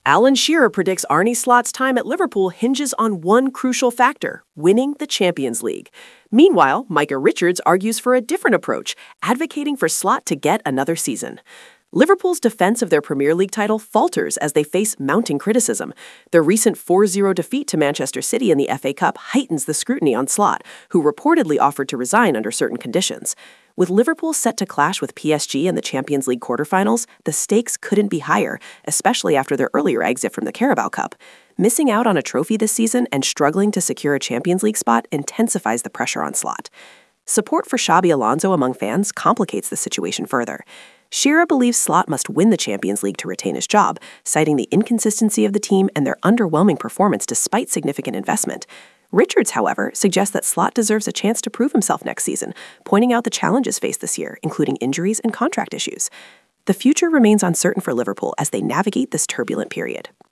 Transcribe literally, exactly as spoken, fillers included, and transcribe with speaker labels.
Speaker 1: Alan Shearer predicts Arne Slot's time at Liverpool hinges on one crucial factor: winning the Champions League. Meanwhile, Micah Richards argues for a different approach, advocating for Slot to get another season. Liverpool's defense of their Premier League title falters as they face mounting criticism. Their recent four zero defeat to Manchester City in the F A Cup heightens the scrutiny on Slot, who reportedly offered to resign under certain conditions. With Liverpool set to clash with P S G in the Champions League quarterfinals, the stakes couldn't be higher, especially after their earlier exit from the Carabao Cup. Missing out on a trophy this season and struggling to secure a Champions League spot intensifies the pressure on Slot. Support for Xabi Alonso among fans complicates the situation further. Shearer believes Slot must win the Champions League to retain his job, citing the inconsistency of the team and their underwhelming performance despite significant investment. Richards, however, suggests that Slot deserves a chance to prove himself next season, pointing out the challenges faced this year, including injuries and contract issues. The future remains uncertain for Liverpool as they navigate this turbulent period.